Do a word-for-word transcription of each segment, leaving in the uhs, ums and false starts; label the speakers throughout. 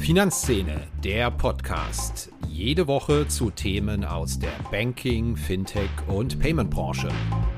Speaker 1: Finanzszene, der Podcast. Jede Woche zu Themen aus der Banking-, Fintech- und Payment-Branche.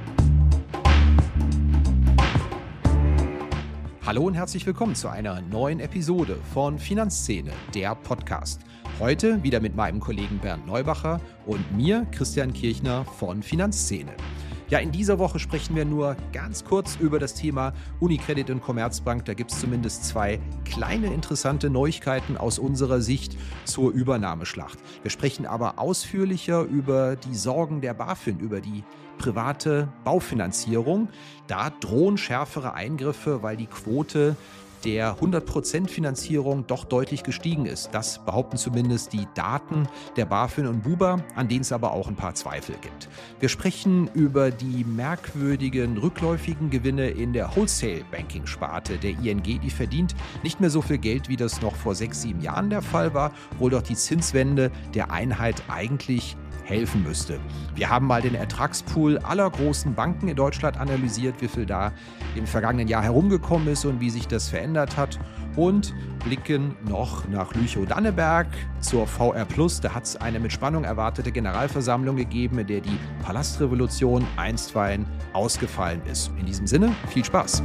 Speaker 1: Hallo und herzlich willkommen zu einer neuen Episode von Finanzszene, der Podcast. Heute wieder mit meinem Kollegen Bernd Neubacher und mir, Christian Kirchner von Finanzszene. Ja, in dieser Woche sprechen wir nur ganz kurz über das Thema UniCredit und Commerzbank. Da gibt es zumindest zwei kleine interessante Neuigkeiten aus unserer Sicht zur Übernahmeschlacht. Wir sprechen aber ausführlicher über die Sorgen der BaFin, über die private Baufinanzierung. Da drohen schärfere Eingriffe, weil die Quote der hundert Prozent Finanzierung doch deutlich gestiegen ist. Das behaupten zumindest die Daten der BaFin und BUBA, an denen es aber auch ein paar Zweifel gibt. Wir sprechen über die merkwürdigen rückläufigen Gewinne in der Wholesale-Banking-Sparte der I N G. Die verdient nicht mehr so viel Geld, wie das noch vor sechs, sieben Jahren der Fall war, obwohl doch die Zinswende der Einheit eigentlich helfen müsste. Wir haben mal den Ertragspool aller großen Banken in Deutschland analysiert, wie viel da im vergangenen Jahr herumgekommen ist und wie sich das verändert hat, und blicken noch nach Lüchow-Danneberg zur V R Plus. Da hat es eine mit Spannung erwartete Generalversammlung gegeben, in der die Palastrevolution einstweilen ausgefallen ist. In diesem Sinne, viel Spaß!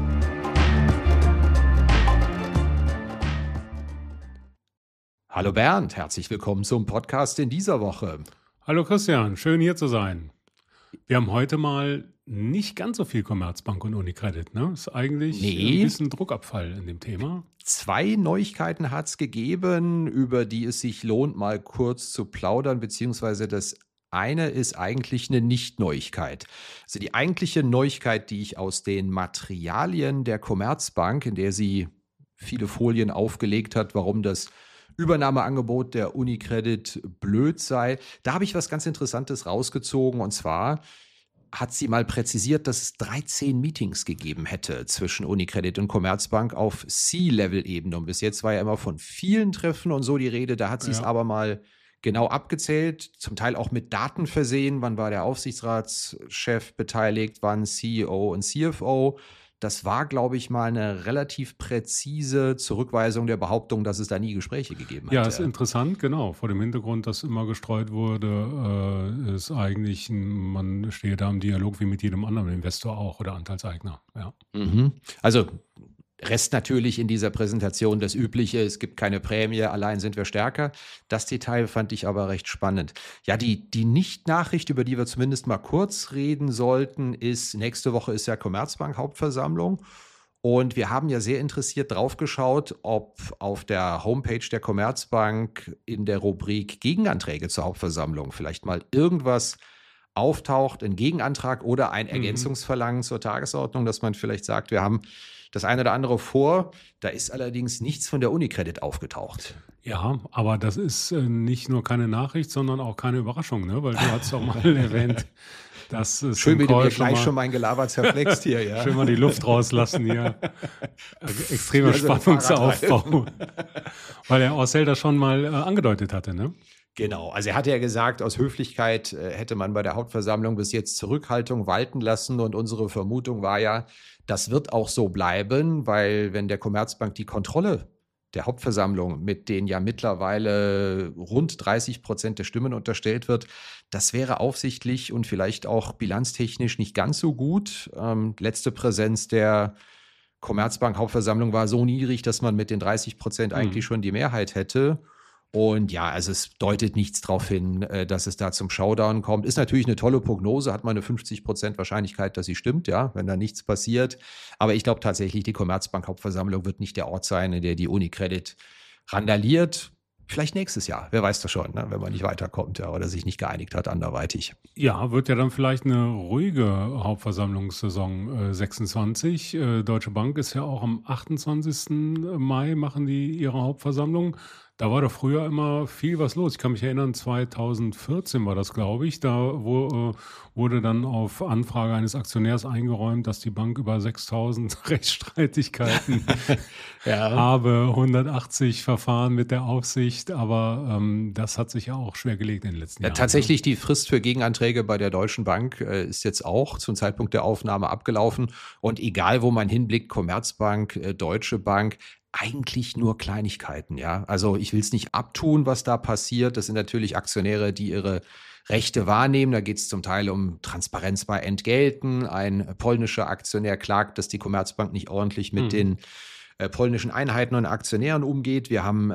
Speaker 1: Hallo Bernd, herzlich willkommen zum Podcast in dieser Woche.
Speaker 2: Hallo Christian, schön hier zu sein. Wir haben heute mal nicht ganz so viel Commerzbank und UniCredit, ne? Ist eigentlich nee. ein bisschen Druckabfall in dem Thema.
Speaker 1: Zwei Neuigkeiten hat es gegeben, über die es sich lohnt, mal kurz zu plaudern, beziehungsweise das eine ist eigentlich eine Nicht-Neuigkeit. Also die eigentliche Neuigkeit, die ich aus den Materialien der Commerzbank, in der sie viele Folien aufgelegt hat, warum das Übernahmeangebot der UniCredit blöd sei. Da habe ich was ganz Interessantes rausgezogen, und zwar hat sie mal präzisiert, dass es dreizehn Meetings gegeben hätte zwischen UniCredit und Commerzbank auf C-Level-Ebene. Und bis jetzt war ja immer von vielen Treffen und so die Rede. Da hat sie es ja. aber mal genau abgezählt, zum Teil auch mit Daten versehen. Wann war der Aufsichtsratschef beteiligt, wann C E O und C F O. Das war, glaube ich, mal eine relativ präzise Zurückweisung der Behauptung, dass es da nie Gespräche gegeben hat.
Speaker 2: Ja, ist interessant, genau. Vor dem Hintergrund, dass immer gestreut wurde, äh, ist eigentlich, ein, man stehe da im Dialog wie mit jedem anderen Investor auch oder Anteilseigner. Ja.
Speaker 1: Mhm. Also Rest natürlich in dieser Präsentation das Übliche, es gibt keine Prämie, allein sind wir stärker. Das Detail fand ich aber recht spannend. Ja, die, die Nicht-Nachricht, über die wir zumindest mal kurz reden sollten, ist, nächste Woche ist ja Commerzbank-Hauptversammlung. Und wir haben ja sehr interessiert drauf geschaut, ob auf der Homepage der Commerzbank in der Rubrik Gegenanträge zur Hauptversammlung vielleicht mal irgendwas auftaucht, ein Gegenantrag oder ein Ergänzungsverlangen mhm. zur Tagesordnung, dass man vielleicht sagt, wir haben das eine oder andere vor. Da ist allerdings nichts von der UniCredit aufgetaucht.
Speaker 2: Ja, aber das ist äh, nicht nur keine Nachricht, sondern auch keine Überraschung, ne? Weil du hast doch mal erwähnt, dass es
Speaker 1: schön, wie du mir gleich schon mein Gelaber zerflext hier. Ja.
Speaker 2: Schön mal die Luft rauslassen hier. Extremer Spannungsaufbau. Weil der Orcel das schon mal äh, angedeutet hatte, ne?
Speaker 1: Genau, also er hatte ja gesagt, aus Höflichkeit äh, hätte man bei der Hauptversammlung bis jetzt Zurückhaltung walten lassen, und unsere Vermutung war ja, das wird auch so bleiben, weil wenn der Commerzbank die Kontrolle der Hauptversammlung mit den ja mittlerweile rund dreißig Prozent der Stimmen unterstellt wird, das wäre aufsichtlich und vielleicht auch bilanztechnisch nicht ganz so gut. Ähm, letzte Präsenz der Commerzbank-Hauptversammlung war so niedrig, dass man mit den dreißig Prozent mhm. eigentlich schon die Mehrheit hätte. Und ja, also es deutet nichts darauf hin, dass es da zum Showdown kommt. Ist natürlich eine tolle Prognose, hat man eine fünfzig Prozent Wahrscheinlichkeit, dass sie stimmt, ja, wenn da nichts passiert. Aber ich glaube tatsächlich, die Commerzbank-Hauptversammlung wird nicht der Ort sein, in der die UniCredit randaliert. Vielleicht nächstes Jahr, wer weiß das schon, ne? Wenn man nicht weiterkommt, ja, oder sich nicht geeinigt hat anderweitig.
Speaker 2: Ja, wird ja dann vielleicht eine ruhige Hauptversammlungssaison äh, sechsundzwanzig. Äh, Deutsche Bank ist ja auch am achtundzwanzigsten Mai machen die ihre Hauptversammlung. Da war doch früher immer viel was los. Ich kann mich erinnern, zweitausendvierzehn war das, glaube ich. Da wo, äh, wurde dann auf Anfrage eines Aktionärs eingeräumt, dass die Bank über sechstausend Rechtsstreitigkeiten ja. habe, hundertachtzig Verfahren mit der Aufsicht. Aber ähm, das hat sich ja auch schwer gelegt in den letzten
Speaker 1: ja,
Speaker 2: Jahren.
Speaker 1: Tatsächlich, die Frist für Gegenanträge bei der Deutschen Bank äh, ist jetzt auch zum Zeitpunkt der Aufnahme abgelaufen. Und egal, wo man hinblickt, Commerzbank, äh, Deutsche Bank, eigentlich nur Kleinigkeiten, ja. Also ich will es nicht abtun, was da passiert. Das sind natürlich Aktionäre, die ihre Rechte wahrnehmen. Da geht es zum Teil um Transparenz bei Entgelten. Ein polnischer Aktionär klagt, dass die Commerzbank nicht ordentlich mit mhm. den äh, polnischen Einheiten und Aktionären umgeht. Wir haben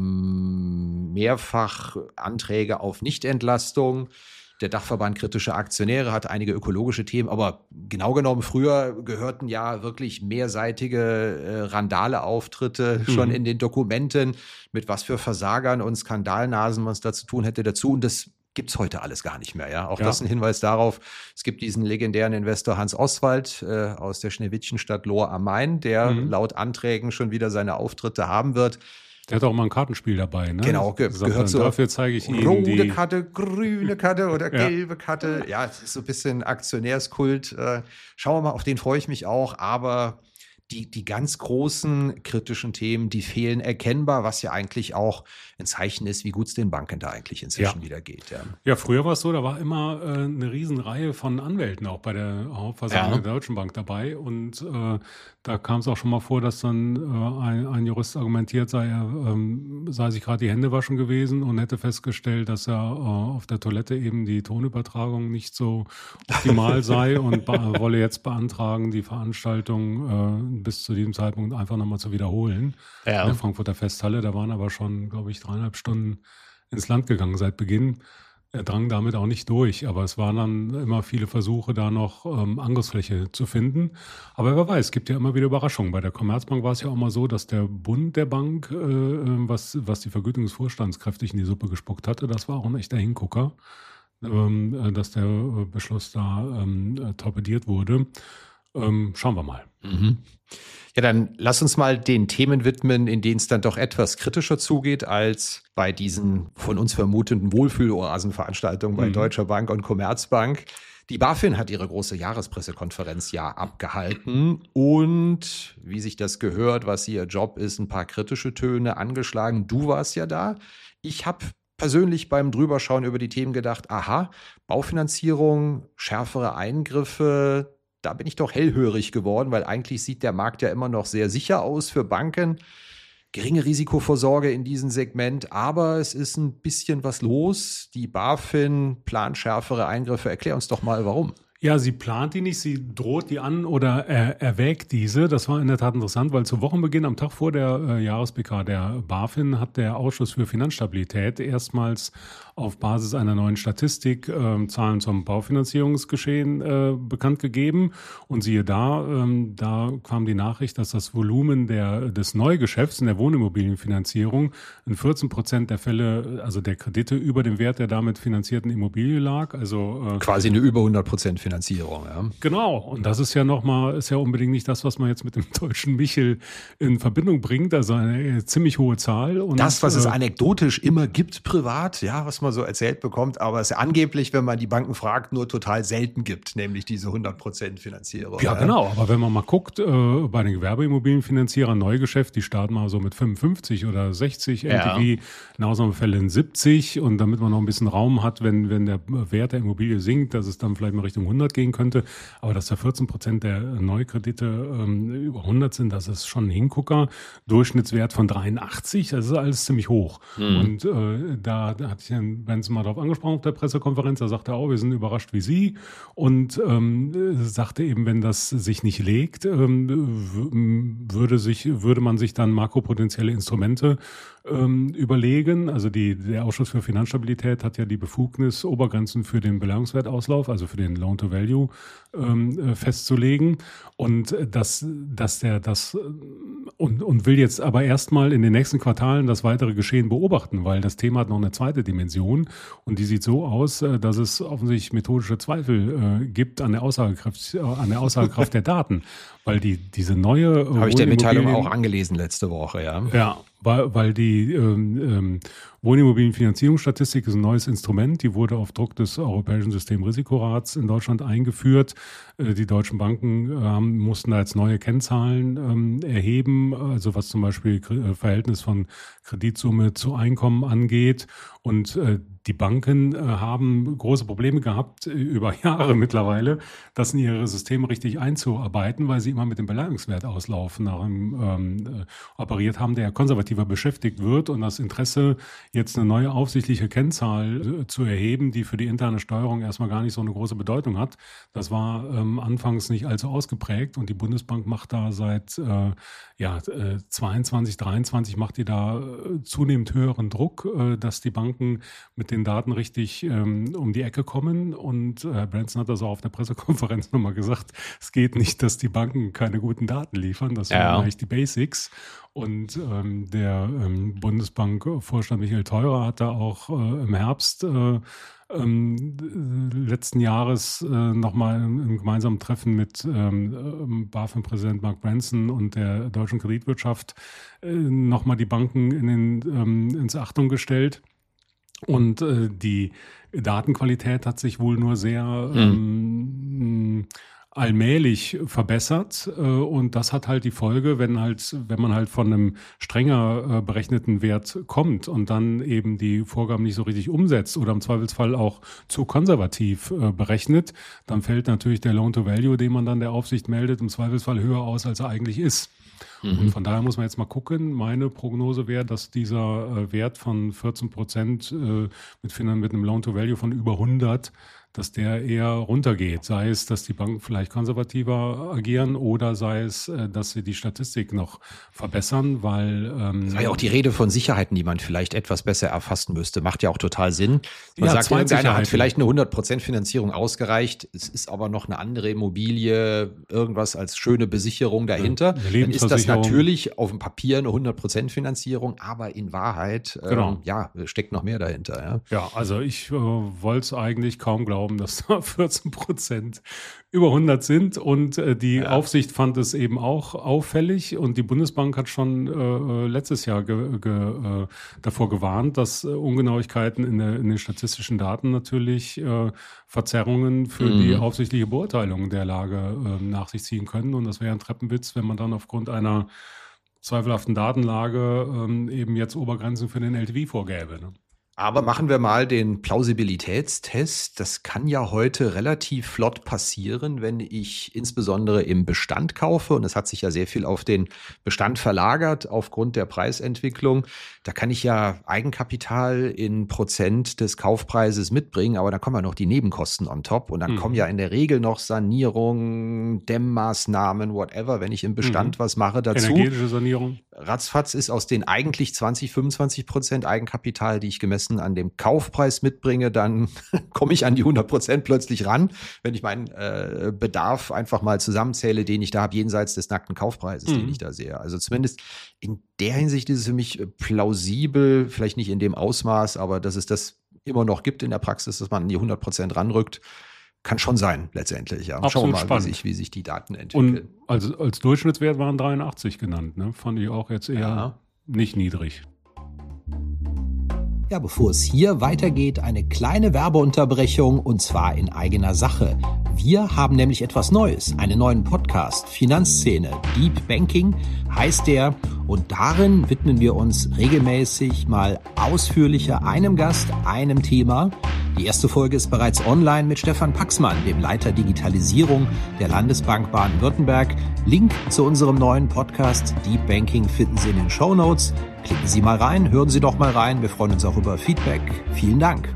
Speaker 1: ähm, mehrfach Anträge auf Nichtentlastung. Der Dachverband kritische Aktionäre hat einige ökologische Themen, aber genau genommen, früher gehörten ja wirklich mehrseitige äh, Randale-Auftritte mhm. schon in den Dokumenten, mit was für Versagern und Skandalnasen man es da zu tun hätte dazu. Und das gibt es heute alles gar nicht mehr. Ja? Auch ja. das ist ein Hinweis darauf, es gibt diesen legendären Investor Hans Oswald äh, aus der Schneewittchenstadt Lohr am Main, der mhm. laut Anträgen schon wieder seine Auftritte haben wird.
Speaker 2: Der hat auch mal ein Kartenspiel dabei, ne?
Speaker 1: Genau, ge
Speaker 2: Sagt
Speaker 1: gehört so.
Speaker 2: Dafür zeige ich Ihnen
Speaker 1: rote
Speaker 2: die
Speaker 1: Karte, grüne Karte oder
Speaker 2: ja.
Speaker 1: gelbe Karte. Ja, es ist so ein bisschen Aktionärskult. Äh, schauen wir mal, auf den freue ich mich auch. Aber die, die ganz großen kritischen Themen, die fehlen erkennbar, was ja eigentlich auch ein Zeichen ist, wie gut es den Banken da eigentlich inzwischen
Speaker 2: ja.
Speaker 1: wieder geht. Ja.
Speaker 2: ja, früher war es so, da war immer äh, eine Riesenreihe von Anwälten auch bei der Hauptversammlung ja. der Deutschen Bank dabei. Und äh, da kam es auch schon mal vor, dass dann äh, ein, ein Jurist argumentiert, sei er ähm, sei sich gerade die Hände waschen gewesen und hätte festgestellt, dass er äh, auf der Toilette eben die Tonübertragung nicht so optimal sei und wolle jetzt beantragen, die Veranstaltung äh, bis zu diesem Zeitpunkt einfach nochmal zu wiederholen. Ja. In der Frankfurter Festhalle, da waren aber schon, glaube ich, dreieinhalb Stunden ins Land gegangen seit Beginn. Er drang damit auch nicht durch, aber es waren dann immer viele Versuche, da noch ähm, Angriffsfläche zu finden. Aber wer weiß, es gibt ja immer wieder Überraschungen. Bei der Commerzbank war es ja auch mal so, dass der Bund der Bank, äh, was, was die Vergütung des Vorstands kräftig in die Suppe gespuckt hatte, das war auch ein echter Hingucker, ähm, dass der Beschluss da ähm, torpediert wurde. Ähm, schauen wir mal.
Speaker 1: Mhm. Ja, dann lass uns mal den Themen widmen, in denen es dann doch etwas kritischer zugeht als bei diesen von uns vermuteten Wohlfühloasenveranstaltungen bei mhm. Deutscher Bank und Commerzbank. Die BaFin hat ihre große Jahrespressekonferenz ja abgehalten und wie sich das gehört, was ihr Job ist, ein paar kritische Töne angeschlagen. Du warst ja da. Ich habe persönlich beim Drüberschauen über die Themen gedacht, aha, Baufinanzierung, schärfere Eingriffe, da bin ich doch hellhörig geworden, weil eigentlich sieht der Markt ja immer noch sehr sicher aus für Banken. Geringe Risikovorsorge in diesem Segment, aber es ist ein bisschen was los. Die BaFin plant schärfere Eingriffe. Erklär uns doch mal, warum.
Speaker 2: Ja, sie plant die nicht, sie droht die an oder er, erwägt diese. Das war in der Tat interessant, weil zu Wochenbeginn, am Tag vor der äh, Jahres-P K der BaFin, hat der Ausschuss für Finanzstabilität erstmals auf Basis einer neuen Statistik äh, Zahlen zum Baufinanzierungsgeschehen äh, bekannt gegeben. Und siehe da, ähm, da kam die Nachricht, dass das Volumen der, des Neugeschäfts in der Wohnimmobilienfinanzierung in vierzehn Prozent der Fälle, also der Kredite, über dem Wert der damit finanzierten Immobilie lag. Also
Speaker 1: äh, quasi eine über hundert Prozent Finanzierung. Ja.
Speaker 2: Genau. Und das ist ja nochmal, ist ja unbedingt nicht das, was man jetzt mit dem deutschen Michel in Verbindung bringt. Also eine ziemlich hohe Zahl. Und
Speaker 1: das, was äh, es anekdotisch immer gibt, privat, ja, was man so erzählt bekommt, aber es angeblich, wenn man die Banken fragt, nur total selten gibt, nämlich diese hundert Prozent Finanzierung.
Speaker 2: Ja, ja, genau. Aber wenn man mal guckt, äh, bei den Gewerbeimmobilienfinanzierern, Neugeschäft, die starten mal so mit fünfundfünfzig oder sechzig L T V, ja. in Ausnahmefällen siebzig. Und damit man noch ein bisschen Raum hat, wenn, wenn der Wert der Immobilie sinkt, dass es dann vielleicht mal Richtung hundert gehen könnte. Aber dass da vierzehn Prozent der Neukredite ähm, über hundert sind, das ist schon ein Hingucker. Durchschnittswert von dreiundachtzig, das ist alles ziemlich hoch. Mhm. Und äh, da, da hatte ich Herrn Benz mal drauf angesprochen auf der Pressekonferenz. Da sagte er auch, wir sind überrascht wie Sie. Und ähm, sagte eben, wenn das sich nicht legt, ähm, würde, sich, würde man sich dann makropotenzielle Instrumente ähm, überlegen. Also die, der Ausschuss für Finanzstabilität hat ja die Befugnis, Obergrenzen für den Beleihungswertauslauf, also für den Loan-to-Value, ähm, festzulegen. Und dass, dass der das und, und will jetzt aber erstmal in den nächsten Quartalen das weitere Geschehen beobachten, weil das Thema hat noch eine zweite Dimension und die sieht so aus, dass es offensichtlich methodische Zweifel äh, gibt an der Aussagekraft, äh, an der Aussagekraft der Daten, weil die diese neue äh,
Speaker 1: habe ich der Mitteilung auch angelesen letzte Woche, ja.
Speaker 2: Ja, weil, weil die ähm, ähm, Wohnimmobilienfinanzierungsstatistik ist ein neues Instrument, die wurde auf Druck des Europäischen Systemrisikorats in Deutschland eingeführt. Äh, die deutschen Banken äh, mussten da jetzt neue Kennzahlen ähm, erheben, also was zum Beispiel K- Verhältnis von Kreditsumme zu Einkommen angeht. Und äh, die Banken äh, haben große Probleme gehabt, äh, über Jahre mittlerweile, das in ihre Systeme richtig einzuarbeiten, weil sie immer mit dem Beleihungswert auslaufen, nach einem ähm, äh, operiert haben, der konservativer beschäftigt wird, und das Interesse, jetzt eine neue aufsichtliche Kennzahl äh, zu erheben, die für die interne Steuerung erstmal gar nicht so eine große Bedeutung hat, das war ähm, anfangs nicht allzu ausgeprägt, und die Bundesbank macht da seit äh, ja, äh, zweiundzwanzig, dreiundzwanzig macht die da äh, zunehmend höheren Druck, äh, dass die Banken mit den Daten richtig ähm, um die Ecke kommen. Und äh, Herr Branson hat das auch auf der Pressekonferenz nochmal gesagt, es geht nicht, dass die Banken keine guten Daten liefern. Das sind
Speaker 1: Ja.
Speaker 2: eigentlich die Basics. Und ähm, der ähm, Bundesbank-Vorstand Michael Theurer hat da auch äh, im Herbst äh, ähm, letzten Jahres äh, nochmal im gemeinsamen Treffen mit ähm, BaFin-Präsident Mark Branson und der deutschen Kreditwirtschaft äh, nochmal die Banken in den, ähm, ins Achtung gestellt. Und äh, die Datenqualität hat sich wohl nur sehr ähm, allmählich verbessert, äh, und das hat halt die Folge, wenn halt, wenn man halt von einem strenger äh, berechneten Wert kommt und dann eben die Vorgaben nicht so richtig umsetzt oder im Zweifelsfall auch zu konservativ äh, berechnet, dann fällt natürlich der Loan-to-Value, den man dann der Aufsicht meldet, im Zweifelsfall höher aus, als er eigentlich ist. Mhm. Und von daher muss man jetzt mal gucken. Meine Prognose wäre, dass dieser äh, Wert von vierzehn Prozent äh, mit, mit einem Loan-to-Value von über hundert, dass der eher runtergeht. Sei es, dass die Banken vielleicht konservativer agieren, oder sei es, äh, dass sie die Statistik noch verbessern, weil... Ähm,
Speaker 1: das war ja auch die Rede von Sicherheiten, die man vielleicht etwas besser erfassen müsste. Macht ja auch total Sinn. Man
Speaker 2: Ja,
Speaker 1: sagt, irgendeiner hat
Speaker 2: Zweitsicherheiten.
Speaker 1: vielleicht eine hundert Prozent Finanzierung ausgereicht. Es ist aber noch eine andere Immobilie, irgendwas als schöne Besicherung dahinter.
Speaker 2: Eine
Speaker 1: Dann ist das
Speaker 2: Lebensversicherung.
Speaker 1: natürlich auf dem Papier eine hundert Prozent Finanzierung, aber in Wahrheit
Speaker 2: Genau.
Speaker 1: ähm, ja, steckt noch mehr dahinter. Ja.
Speaker 2: Ja, also ich äh, wollte es eigentlich kaum glauben, dass da vierzehn Prozent über hundert sind, und äh, die
Speaker 1: Ja.
Speaker 2: Aufsicht fand es eben auch auffällig, und die Bundesbank hat schon äh, letztes Jahr ge, ge, äh, davor gewarnt, dass äh, Ungenauigkeiten in, der, in den statistischen Daten natürlich äh, Verzerrungen für
Speaker 1: Mhm.
Speaker 2: die aufsichtliche Beurteilung der Lage äh, nach sich ziehen können, und das wäre ein Treppenwitz, wenn man dann aufgrund einer zweifelhaften Datenlage ähm, eben jetzt Obergrenzen für den L T V vorgäbe. Ne?
Speaker 1: Aber machen wir mal den Plausibilitätstest. Das kann ja heute relativ flott passieren, wenn ich insbesondere im Bestand kaufe. Und es hat sich ja sehr viel auf den Bestand verlagert aufgrund der Preisentwicklung. Da kann ich ja Eigenkapital in Prozent des Kaufpreises mitbringen, aber da kommen ja noch die Nebenkosten on top. Und dann
Speaker 2: Mhm.
Speaker 1: kommen ja in der Regel noch Sanierungen, Dämmmaßnahmen, whatever, wenn ich im Bestand
Speaker 2: Mhm.
Speaker 1: was mache dazu.
Speaker 2: Energetische Sanierung.
Speaker 1: Ratzfatz ist aus den eigentlich zwanzig, fünfundzwanzig Prozent Eigenkapital, die ich gemessen an dem Kaufpreis mitbringe, dann komme ich an die hundert Prozent plötzlich ran, wenn ich meinen äh, Bedarf einfach mal zusammenzähle, den ich da habe, jenseits des nackten Kaufpreises,
Speaker 2: Mhm.
Speaker 1: den ich da sehe. Also zumindest in der Hinsicht ist es für mich plausibel, vielleicht nicht in dem Ausmaß, aber dass es das immer noch gibt in der Praxis, dass man an die hundert Prozent ranrückt, kann schon sein letztendlich. Ja. Und schauen wir
Speaker 2: Absolut
Speaker 1: mal, wie
Speaker 2: spannend.
Speaker 1: sich, wie sich die Daten entwickeln.
Speaker 2: Und als, als Durchschnittswert waren dreiundachtzig genannt. Ne? Fand ich auch jetzt eher
Speaker 1: Ja.
Speaker 2: nicht niedrig.
Speaker 1: Ja, bevor es hier weitergeht, eine kleine Werbeunterbrechung, und zwar in eigener Sache. Wir haben nämlich etwas Neues, einen neuen Podcast, Finanzszene. Deep Banking heißt der, und darin widmen wir uns regelmäßig mal ausführlicher einem Gast, einem Thema. Die erste Folge ist bereits online mit Stefan Paxmann, dem Leiter Digitalisierung der Landesbank Baden-Württemberg. Link zu unserem neuen Podcast Deep Banking finden Sie in den Shownotes. Klicken Sie mal rein, hören Sie doch mal rein. Wir freuen uns auch über Feedback. Vielen Dank.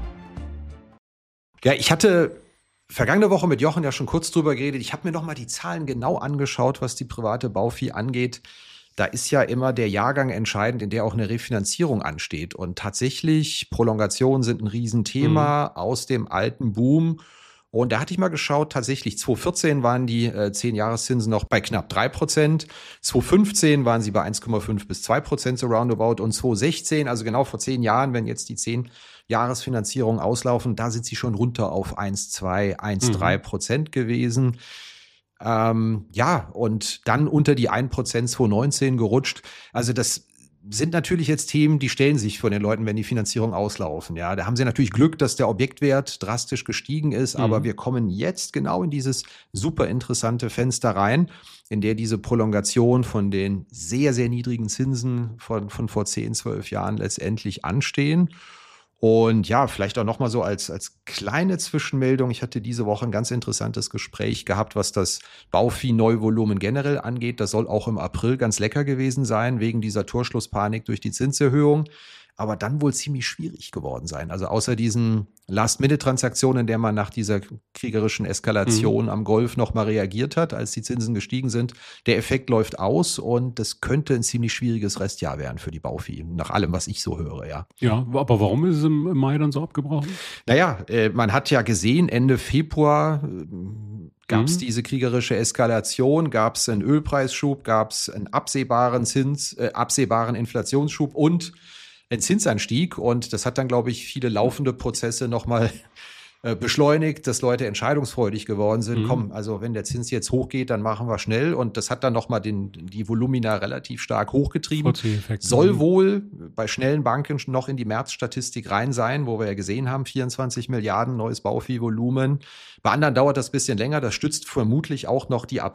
Speaker 1: Ja, ich hatte vergangene Woche mit Jochen ja schon kurz drüber geredet. Ich habe mir noch mal die Zahlen genau angeschaut, was die private Baufi angeht. Da ist ja immer der Jahrgang entscheidend, in der auch eine Refinanzierung ansteht. Und tatsächlich, Prolongationen sind ein Riesenthema aus dem alten Boom. Und da hatte ich mal geschaut, tatsächlich zwanzig vierzehn waren die äh, zehn-Jahreszinsen noch bei knapp drei Prozent. zwanzig fünfzehn waren sie bei eins Komma fünf bis zwei Prozent so roundabout. Und zwanzig sechzehn, also genau vor zehn Jahren, wenn jetzt die zehn-Jahresfinanzierungen auslaufen, da sind sie schon runter auf eins Komma zwei, eins Komma drei Prozent gewesen. Ähm, ja, und dann unter die ein Prozent zwanzig neunzehn gerutscht. Also das sind natürlich jetzt Themen, die stellen sich von den Leuten, wenn die Finanzierung auslaufen. Ja, da haben sie natürlich Glück, dass der Objektwert drastisch gestiegen ist,
Speaker 2: Mhm.
Speaker 1: aber wir kommen jetzt genau in dieses super interessante Fenster rein, in der diese Prolongation von den sehr, sehr niedrigen Zinsen von, von vor zehn, zwölf Jahren letztendlich anstehen. Und ja, vielleicht auch nochmal so als, als kleine Zwischenmeldung. Ich hatte diese Woche ein ganz interessantes Gespräch gehabt, was das Bauvieh-Neuvolumen generell angeht. Das soll auch im April ganz lecker gewesen sein, wegen dieser Torschlusspanik durch die Zinserhöhung. Aber dann wohl ziemlich schwierig geworden sein. Also außer diesen Last-Minute-Transaktionen, in der man nach dieser kriegerischen Eskalation mhm. am Golf nochmal reagiert hat, als die Zinsen gestiegen sind. Der Effekt läuft aus und das könnte ein ziemlich schwieriges Restjahr werden für die Bauvieh, nach allem, was ich so höre, ja.
Speaker 2: Ja, aber warum ist es im Mai dann so abgebrochen?
Speaker 1: Naja, äh, man hat ja gesehen, Ende Februar äh, gab es mhm. diese kriegerische Eskalation, gab es einen Ölpreisschub, gab es einen absehbaren Zins, äh, absehbaren Inflationsschub und ein Zinsanstieg, und das hat dann, glaube ich, viele laufende Prozesse nochmal äh, beschleunigt, dass Leute entscheidungsfreudig geworden sind. Mhm. Komm, also wenn der Zins jetzt hochgeht, dann machen wir schnell, und das hat dann nochmal den, die Volumina relativ stark hochgetrieben. Soll wohl bei schnellen Banken noch in die Märzstatistik rein sein, wo wir ja gesehen haben, vierundzwanzig Milliarden neues Bauviehvolumen. Bei anderen dauert das ein bisschen länger, das stützt vermutlich auch noch die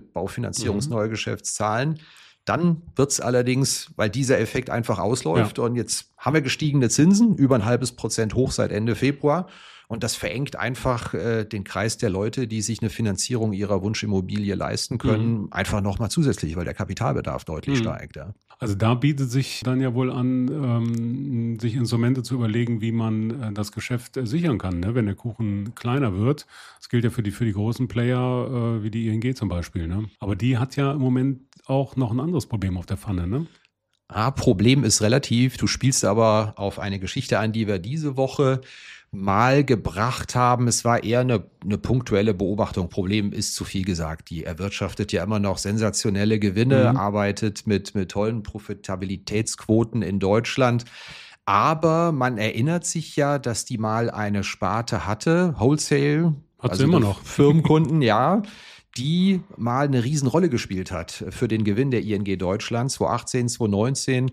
Speaker 1: April-Baufinanzierungsneugeschäftszahlen. Mhm. Dann wird's allerdings, weil dieser Effekt einfach ausläuft, ja. und jetzt haben wir gestiegene Zinsen, über ein halbes Prozent hoch seit Ende Februar. Und das verengt einfach äh, den Kreis der Leute, die sich eine Finanzierung ihrer Wunschimmobilie leisten können, mhm. einfach nochmal zusätzlich, weil der Kapitalbedarf deutlich mhm. steigt. Ja.
Speaker 2: Also da bietet sich dann ja wohl an, ähm, sich Instrumente zu überlegen, wie man äh, das Geschäft äh, sichern kann, ne? Wenn der Kuchen kleiner wird. Das gilt ja für die, für die großen Player, äh, wie die I N G zum Beispiel. Ne? Aber die hat ja im Moment auch noch ein anderes Problem auf der Pfanne, ne?
Speaker 1: Ah, Problem ist relativ. Du spielst aber auf eine Geschichte an, die wir diese Woche mal gebracht haben. Es war eher eine, eine punktuelle Beobachtung. Problem ist zu viel gesagt. Die erwirtschaftet ja immer noch sensationelle Gewinne, mhm. arbeitet mit, mit tollen Profitabilitätsquoten in Deutschland. Aber man erinnert sich ja, dass die mal eine Sparte hatte, Wholesale,
Speaker 2: hat
Speaker 1: also
Speaker 2: sie immer noch.
Speaker 1: Firmenkunden, ja, die mal eine Riesenrolle gespielt hat für den Gewinn der I N G Deutschland zweitausendachtzehn, zweitausendneunzehn.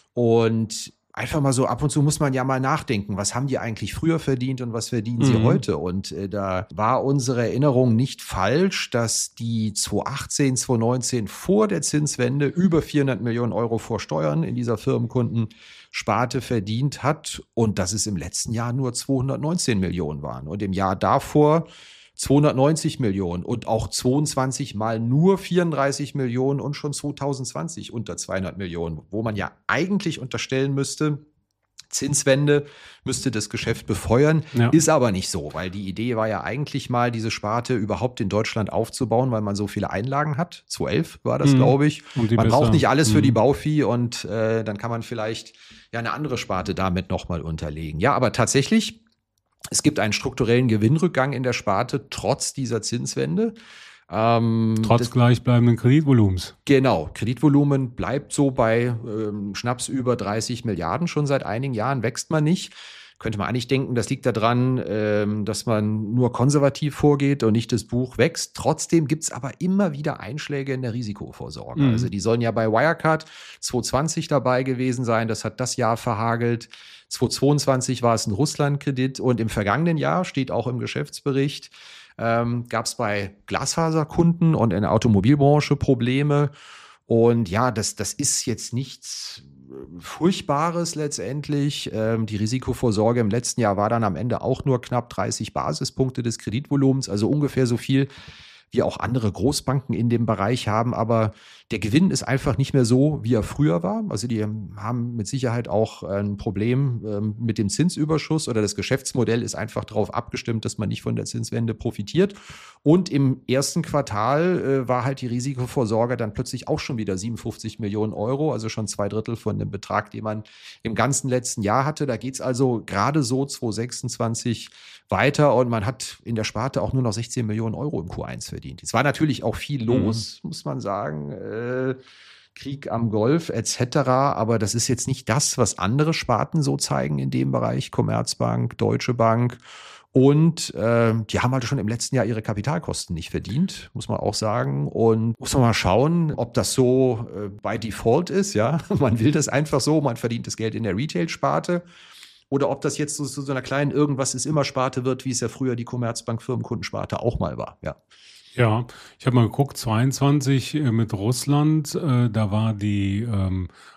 Speaker 1: Und einfach mal so ab und zu muss man ja mal nachdenken, was haben die eigentlich früher verdient und was verdienen sie mhm. heute? Und äh, da war unsere Erinnerung nicht falsch, dass die zweitausendachtzehn, zweitausendneunzehn vor der Zinswende über vierhundert Millionen Euro vor Steuern in dieser Firmenkundensparte verdient hat und dass es im letzten Jahr nur zweihundertneunzehn Millionen waren. Und im Jahr davor zweihundertneunzig Millionen und auch zweiundzwanzig mal nur vierunddreißig Millionen und schon zweitausendzwanzig unter zweihundert Millionen, wo man ja eigentlich unterstellen müsste, Zinswende müsste das Geschäft befeuern, ja. Ist aber nicht so, weil die Idee war ja eigentlich mal, diese Sparte überhaupt in Deutschland aufzubauen, weil man so viele Einlagen hat. zweitausendelf war das, mhm. glaube ich. Man besser. braucht nicht alles mhm. für die Bauvieh und äh, dann kann man vielleicht ja eine andere Sparte damit nochmal unterlegen. Ja, aber tatsächlich, es gibt einen strukturellen Gewinnrückgang in der Sparte trotz dieser Zinswende.
Speaker 2: Ähm, trotz das, gleichbleibenden Kreditvolumens.
Speaker 1: Genau, Kreditvolumen bleibt so bei ähm, schnaps über dreißig Milliarden schon seit einigen Jahren, wächst man nicht. Könnte man eigentlich denken, das liegt daran, ähm, dass man nur konservativ vorgeht und nicht das Buch wächst. Trotzdem gibt's aber immer wieder Einschläge in der Risikovorsorge. Mhm. Also die sollen ja bei Wirecard zweitausendzwanzig dabei gewesen sein. Das hat das Jahr verhagelt. zweitausendzweiundzwanzig war es ein Russland-Kredit und im vergangenen Jahr, steht auch im Geschäftsbericht, ähm, gab es bei Glasfaserkunden und in der Automobilbranche Probleme. Und ja, das, das ist jetzt nichts Furchtbares letztendlich. Ähm, die Risikovorsorge im letzten Jahr war dann am Ende auch nur knapp dreißig Basispunkte des Kreditvolumens, also ungefähr so viel wie auch andere Großbanken in dem Bereich haben. Aber der Gewinn ist einfach nicht mehr so, wie er früher war. Also die haben mit Sicherheit auch ein Problem ähm, mit dem Zinsüberschuss oder das Geschäftsmodell ist einfach darauf abgestimmt, dass man nicht von der Zinswende profitiert. Und im ersten Quartal äh, war halt die Risikovorsorge dann plötzlich auch schon wieder siebenundfünfzig Millionen Euro, also schon zwei Drittel von dem Betrag, den man im ganzen letzten Jahr hatte. Da geht es also gerade so zweitausendsechsundzwanzig weiter und man hat in der Sparte auch nur noch sechzehn Millionen Euro im Q eins verdient. Es war natürlich auch viel los, mhm. muss man sagen. Äh, Krieg am Golf et cetera. Aber das ist jetzt nicht das, was andere Sparten so zeigen in dem Bereich. Commerzbank, Deutsche Bank. Und äh, die haben halt schon im letzten Jahr ihre Kapitalkosten nicht verdient, muss man auch sagen. Und muss man mal schauen, ob das so äh, by Default ist. Ja, man will das einfach so, man verdient das Geld in der Retail-Sparte. Oder ob das jetzt so, so einer kleinen Irgendwas-ist-immer-Sparte wird, wie es ja früher die Commerzbank-Firmenkundensparte auch mal war. Ja.
Speaker 2: Ja, ich habe mal geguckt, zweiundzwanzig äh, mit Russland, äh, da war die ähm,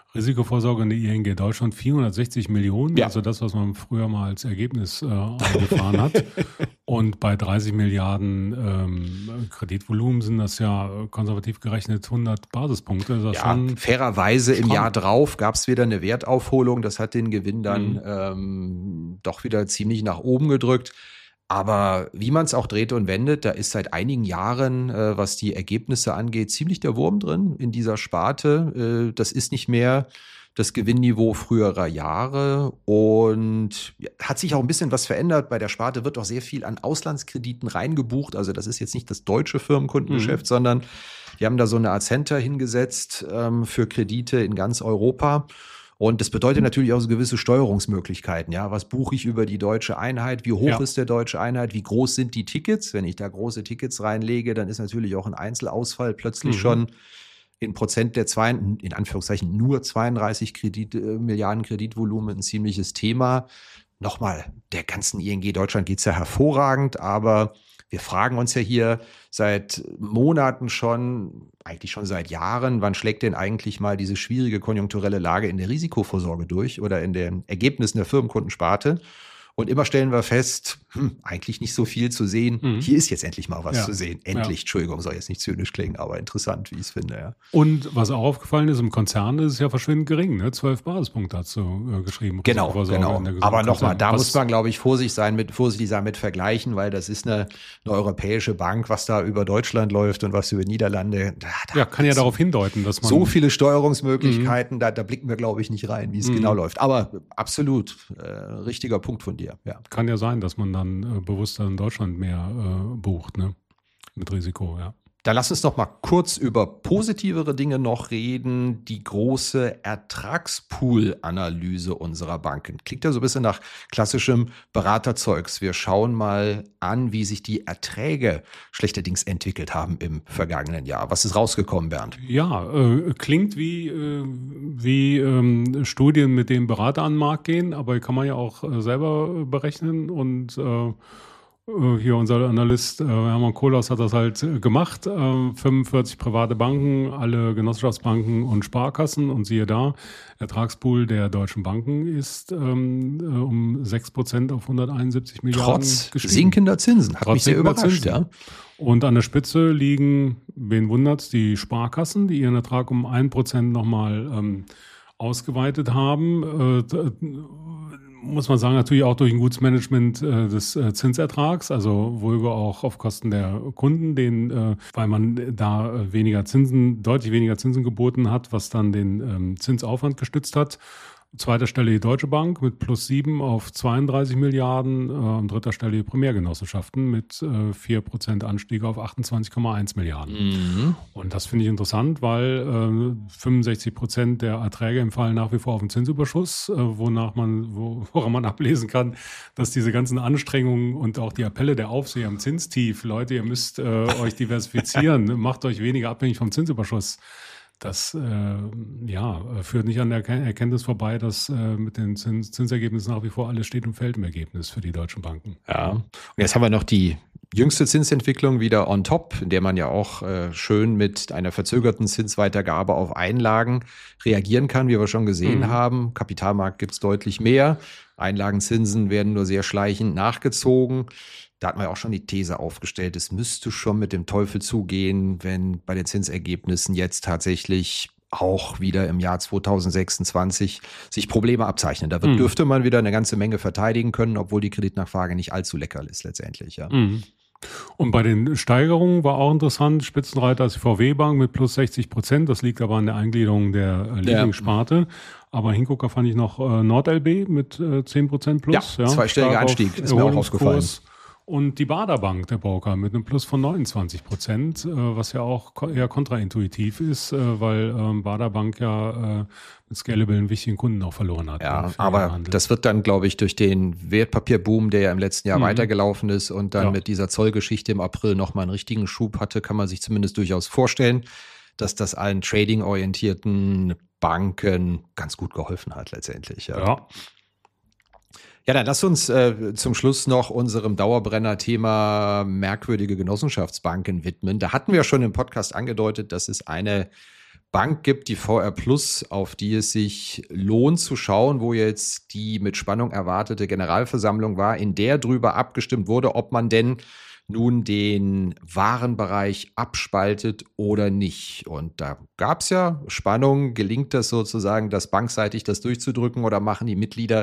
Speaker 2: Risikovorsorge in der I N G Deutschland vierhundertsechzig Millionen,
Speaker 1: Ja.
Speaker 2: also das, was man früher mal als Ergebnis äh, eingefahren hat. Und bei dreißig Milliarden ähm, Kreditvolumen sind das ja konservativ gerechnet hundert Basispunkte. Das ist
Speaker 1: Ja,
Speaker 2: schon
Speaker 1: fairerweise im
Speaker 2: stramm.
Speaker 1: Jahr drauf gab es wieder eine Wertaufholung. Das hat den Gewinn dann
Speaker 2: Mhm.
Speaker 1: ähm, doch wieder ziemlich nach oben gedrückt. Aber wie man es auch dreht und wendet, da ist seit einigen Jahren, äh, was die Ergebnisse angeht, ziemlich der Wurm drin in dieser Sparte. Äh, das ist nicht mehr das Gewinnniveau früherer Jahre und ja, hat sich auch ein bisschen was verändert. Bei der Sparte wird auch sehr viel an Auslandskrediten reingebucht. Also das ist jetzt nicht das deutsche Firmenkundengeschäft,
Speaker 2: Mhm.
Speaker 1: sondern die haben da so eine Art Center hingesetzt ähm, für Kredite in ganz Europa. Und das bedeutet natürlich auch so gewisse Steuerungsmöglichkeiten. Ja, was buche ich über die deutsche Einheit? Wie hoch
Speaker 2: Ja.
Speaker 1: ist der deutsche Einheit? Wie groß sind die Tickets? Wenn ich da große Tickets reinlege, dann ist natürlich auch ein Einzelausfall plötzlich
Speaker 2: Mhm.
Speaker 1: schon in Prozent der zwei, in Anführungszeichen nur zweiunddreißig Kredit, äh, Milliarden Kreditvolumen ein ziemliches Thema. Nochmal, der ganzen I N G Deutschland geht's ja hervorragend, aber wir fragen uns ja hier seit Monaten schon, eigentlich schon seit Jahren, wann schlägt denn eigentlich mal diese schwierige konjunkturelle Lage in der Risikovorsorge durch oder in den Ergebnissen der Firmenkundensparte? Und immer stellen wir fest, hm, eigentlich nicht so viel zu sehen.
Speaker 2: Mhm.
Speaker 1: Hier ist jetzt endlich mal was
Speaker 2: Ja.
Speaker 1: zu sehen.
Speaker 2: Ja.
Speaker 1: Endlich, Entschuldigung, soll jetzt nicht zynisch klingen, aber interessant, wie ich es finde. Ja.
Speaker 2: Und was auch aufgefallen ist, im Konzern ist es ja verschwindend gering, ne? zwölf Basispunkte hast du äh, geschrieben.
Speaker 1: Genau,
Speaker 2: Risikovorsorge
Speaker 1: genau.
Speaker 2: in der
Speaker 1: Aber nochmal,
Speaker 2: Gesamtkonzern.
Speaker 1: da
Speaker 2: Was-
Speaker 1: muss man, glaube ich, vorsichtig sein mit, vorsichtig sein mit Vergleichen, weil das ist eine, eine europäische Bank, was da über Deutschland läuft und was über Niederlande. Da, da
Speaker 2: Ja, kann ja
Speaker 1: gibt's
Speaker 2: darauf hindeuten, dass man
Speaker 1: so viele Steuerungsmöglichkeiten, da, da blicken wir, glaube ich, nicht rein, wie es
Speaker 2: Mhm.
Speaker 1: genau läuft. Aber absolut, äh, richtiger Punkt von dir, ja.
Speaker 2: kann ja sein, dass man dann äh, bewusster in Deutschland mehr äh, bucht, ne? Mit Risiko, ja.
Speaker 1: Dann lass uns noch mal kurz über positivere Dinge noch reden. Die große Ertragspool-Analyse unserer Banken. Klingt ja so ein bisschen nach klassischem Beraterzeugs. Wir schauen mal an, wie sich die Erträge schlechterdings entwickelt haben im vergangenen Jahr. Was ist rausgekommen, Bernd?
Speaker 2: Ja, äh, klingt wie, äh, wie ähm, Studien, mit denen Berater an den Markt gehen, aber kann man ja auch äh, selber berechnen und äh, äh, hier unser Analyst äh, Hermann Kohlhaas hat das halt äh, gemacht. Äh, fünfundvierzig private Banken, alle Genossenschaftsbanken und Sparkassen und siehe da, Ertragspool der deutschen Banken ist ähm, äh, um sechs Prozent auf hunderteinundsiebzig Milliarden
Speaker 1: Trotz
Speaker 2: gestiegen.
Speaker 1: sinkender Zinsen. Hat
Speaker 2: Trotz
Speaker 1: mich sehr
Speaker 2: sinkender
Speaker 1: überrascht,
Speaker 2: Zinsen.
Speaker 1: ja.
Speaker 2: Und an der Spitze liegen, wen wundert's, die Sparkassen, die ihren Ertrag um ein Prozent nochmal ähm, ausgeweitet haben. Äh, d- muss man sagen, natürlich auch durch ein gutes Management äh, des äh, Zinsertrags, also wohl auch auf Kosten der Kunden, den, äh, weil man da äh, weniger Zinsen, deutlich weniger Zinsen geboten hat, was dann den ähm, Zinsaufwand gestützt hat. Zweiter Stelle die Deutsche Bank mit plus sieben auf zweiunddreißig Milliarden. Äh, an dritter Stelle die Primärgenossenschaften mit äh, vier Prozent Anstieg auf achtundzwanzig Komma eins Milliarden.
Speaker 1: Mhm.
Speaker 2: Und das finde ich interessant, weil äh, fünfundsechzig Prozent der Erträge entfallen nach wie vor auf den Zinsüberschuss, äh, wonach man, wo, woran man ablesen kann, dass diese ganzen Anstrengungen und auch die Appelle der Aufseher im Zinstief, Leute, ihr müsst äh, euch diversifizieren, macht euch weniger abhängig vom Zinsüberschuss. Das äh, ja, führt nicht an der Erken- Erkenntnis vorbei, dass äh, mit den Zins Zinsergebnissen nach wie vor alles steht und fällt im Ergebnis für die deutschen Banken.
Speaker 1: Ja. Und jetzt haben wir noch die jüngste Zinsentwicklung wieder on top, in der man ja auch äh, schön mit einer verzögerten Zinsweitergabe auf Einlagen reagieren kann, wie wir schon gesehen
Speaker 2: Mhm.
Speaker 1: haben. Kapitalmarkt gibt es deutlich mehr. Einlagenzinsen werden nur sehr schleichend nachgezogen. Da hat man ja auch schon die These aufgestellt, es müsste schon mit dem Teufel zugehen, wenn bei den Zinsergebnissen jetzt tatsächlich auch wieder im Jahr zweitausendsechsundzwanzig sich Probleme abzeichnen. Da wird,
Speaker 2: Mhm.
Speaker 1: dürfte man wieder eine ganze Menge verteidigen können, obwohl die Kreditnachfrage nicht allzu lecker ist letztendlich. Ja.
Speaker 2: Mhm. Und bei den Steigerungen war auch interessant, Spitzenreiter ist die V W-Bank mit plus sechzig Prozent, das liegt aber an der Eingliederung der äh, Leasing-Sparte. Aber Hingucker fand ich noch äh, Nord-L B mit äh, zehn Prozent plus.
Speaker 1: Ja, zweistelliger
Speaker 2: stark auf
Speaker 1: Anstieg, ist mir auch
Speaker 2: Erholungskurs.
Speaker 1: aufgefallen.
Speaker 2: Und die Baderbank, der Broker, mit einem Plus von neunundzwanzig Prozent, äh, was ja auch ko- eher kontraintuitiv ist, äh, weil ähm, Baderbank ja äh, mit Scalable einen wichtigen Kunden auch verloren hat.
Speaker 1: Ja,
Speaker 2: äh, für
Speaker 1: aber
Speaker 2: ihren Handel.
Speaker 1: das wird dann, glaube ich, durch den Wertpapierboom, der ja im letzten Jahr
Speaker 2: Mhm.
Speaker 1: weitergelaufen ist und dann
Speaker 2: Ja.
Speaker 1: mit dieser Zollgeschichte im April nochmal einen richtigen Schub hatte, kann man sich zumindest durchaus vorstellen, dass das allen trading-orientierten Banken ganz gut geholfen hat letztendlich. Ja,
Speaker 2: ja.
Speaker 1: ja dann lass uns äh, zum Schluss noch unserem Dauerbrenner-Thema merkwürdige Genossenschaftsbanken widmen. Da hatten wir schon im Podcast angedeutet, dass es eine Bank gibt, die V R Plus, auf die es sich lohnt zu schauen, wo jetzt die mit Spannung erwartete Generalversammlung war, in der drüber abgestimmt wurde, ob man denn nun den Warenbereich abspaltet oder nicht. Und da gab es ja Spannung. Gelingt das sozusagen, das bankseitig das durchzudrücken, oder machen die Mitglieder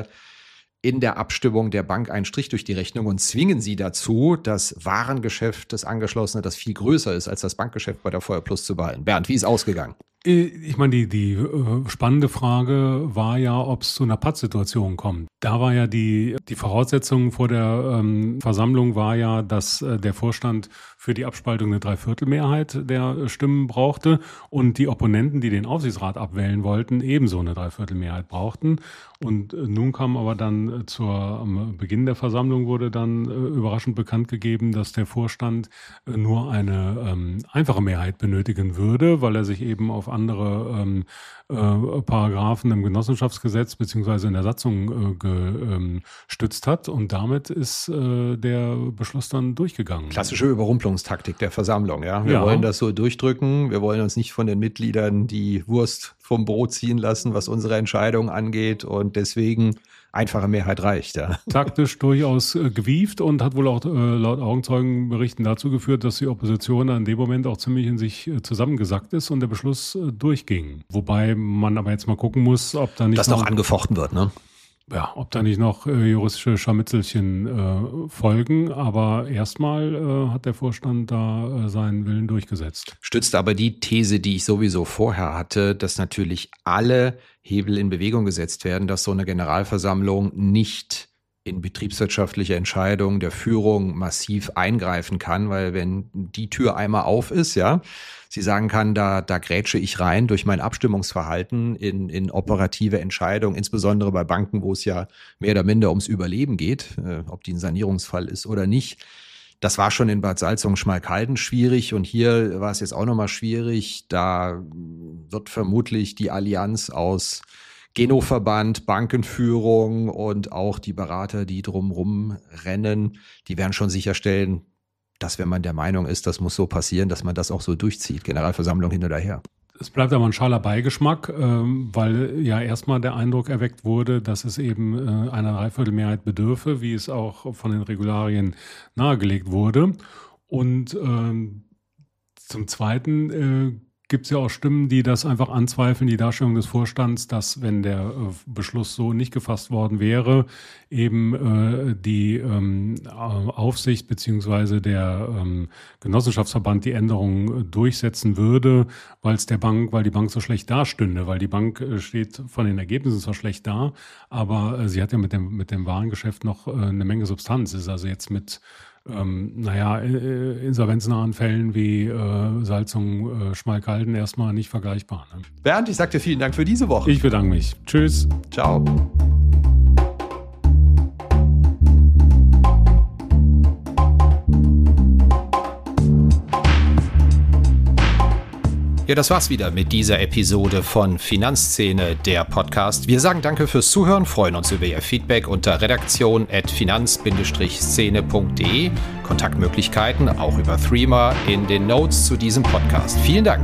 Speaker 1: in der Abstimmung der Bank einen Strich durch die Rechnung und zwingen sie dazu, das Warengeschäft, das Angeschlossene, das viel größer ist als das Bankgeschäft, bei der V R Plus zu behalten? Bernd, wie ist ausgegangen?
Speaker 2: Ich meine, die, die äh, spannende Frage war ja, ob es zu einer Pattsituation kommt. Da war ja die, die Voraussetzung vor der ähm, Versammlung war ja, dass äh, der Vorstand für die Abspaltung eine Dreiviertelmehrheit der Stimmen brauchte und die Opponenten, die den Aufsichtsrat abwählen wollten, ebenso eine Dreiviertelmehrheit brauchten. Und äh, nun kam aber dann äh, zur, am Beginn der Versammlung wurde dann äh, überraschend bekannt gegeben, dass der Vorstand äh, nur eine ähm, einfache Mehrheit benötigen würde, weil er sich eben auf andere ähm, äh, Paragraphen im Genossenschaftsgesetz beziehungsweise in der Satzung äh, gestützt hat. Und damit ist äh, der Beschluss dann durchgegangen.
Speaker 1: Klassische Überrumpelungstaktik der Versammlung, ja. Wir
Speaker 2: Ja.
Speaker 1: wollen das so durchdrücken. Wir wollen uns nicht von den Mitgliedern die Wurst vom Brot ziehen lassen, was unsere Entscheidung angeht. Und deswegen einfache Mehrheit reicht, ja.
Speaker 2: Taktisch durchaus äh, gewieft und hat wohl auch äh, laut Augenzeugenberichten dazu geführt, dass die Opposition in dem Moment auch ziemlich in sich äh, zusammengesackt ist und der Beschluss äh, durchging. Wobei man aber jetzt mal gucken muss, ob da nicht
Speaker 1: Dass noch angefochten wird, ne?
Speaker 2: Ja, ob da nicht noch äh, juristische Scharmützelchen äh, folgen, aber erstmal äh, hat der Vorstand da äh, seinen Willen durchgesetzt.
Speaker 1: Stützt aber die These, die ich sowieso vorher hatte, dass natürlich alle Hebel in Bewegung gesetzt werden, dass so eine Generalversammlung nicht in betriebswirtschaftliche Entscheidungen der Führung massiv eingreifen kann, weil wenn die Tür einmal auf ist, ja, sie sagen kann, da, da grätsche ich rein durch mein Abstimmungsverhalten in, in operative Entscheidungen, insbesondere bei Banken, wo es ja mehr oder minder ums Überleben geht, äh, ob die ein Sanierungsfall ist oder nicht. Das war schon in Bad Salzungen-Schmalkalden schwierig und hier war es jetzt auch nochmal schwierig. Da wird vermutlich die Allianz aus Genoverband, Bankenführung und auch die Berater, die drumrum rennen, die werden schon sicherstellen, dass, wenn man der Meinung ist, das muss so passieren, dass man das auch so durchzieht. Generalversammlung hin oder her.
Speaker 2: Es bleibt aber ein schaler Beigeschmack, ähm, weil ja erstmal der Eindruck erweckt wurde, dass es eben äh, einer Dreiviertelmehrheit bedürfe, wie es auch von den Regularien nahegelegt wurde. Und ähm, zum Zweiten äh, gibt es ja auch Stimmen, die das einfach anzweifeln, die Darstellung des Vorstands, dass, wenn der äh, Beschluss so nicht gefasst worden wäre, eben äh, die ähm, Aufsicht beziehungsweise der ähm, Genossenschaftsverband die Änderungen äh, durchsetzen würde, weil es der Bank, weil die Bank so schlecht dastünde, weil die Bank äh, steht von den Ergebnissen zwar schlecht da, aber äh, sie hat ja mit dem mit dem Warengeschäft noch äh, eine Menge Substanz, ist also jetzt mit Ähm, naja, äh, insolvenznahen Fällen wie äh, Salzungen, äh, Schmalkalden erstmal nicht vergleichbar. Ne?
Speaker 1: Bernd, ich sag dir vielen Dank für diese Woche.
Speaker 2: Ich bedanke mich. Tschüss.
Speaker 1: Ciao. Ja, das war's wieder mit dieser Episode von Finanzszene, der Podcast. Wir sagen danke fürs Zuhören, freuen uns über Ihr Feedback unter redaktion at finanz szene punkt de. Kontaktmöglichkeiten auch über Threema in den Notes zu diesem Podcast. Vielen Dank.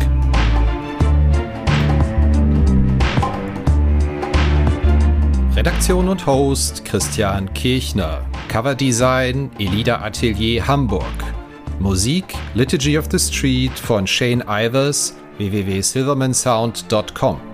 Speaker 1: Redaktion und Host Christian Kirchner. Coverdesign Elida Atelier Hamburg. Musik Liturgy of the Street von Shane Ivers, w w w punkt silvermansound punkt com.